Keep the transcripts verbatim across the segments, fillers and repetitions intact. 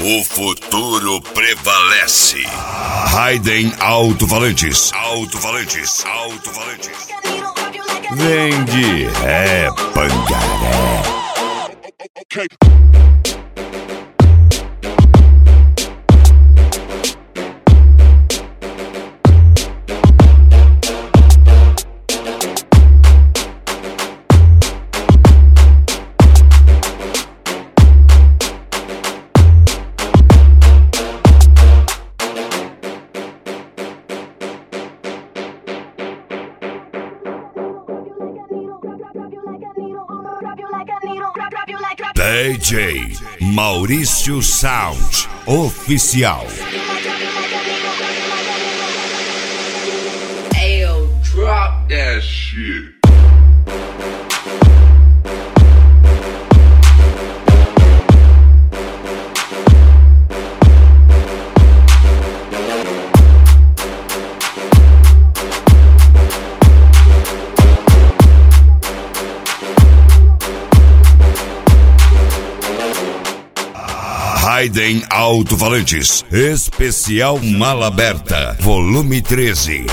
O futuro prevalece. Raiden Alto-Falantes. Alto-Falantes. Alto-Falantes. Vem de ré, Pangaré. D J Maurício Sound Oficial. Ayo, drop that shit. Raiden Alto-Falantes, especial Mala Aberta, volume treze.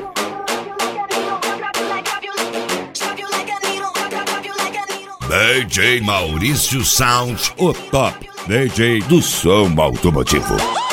D J Maurício Sound, o top D J do som automotivo.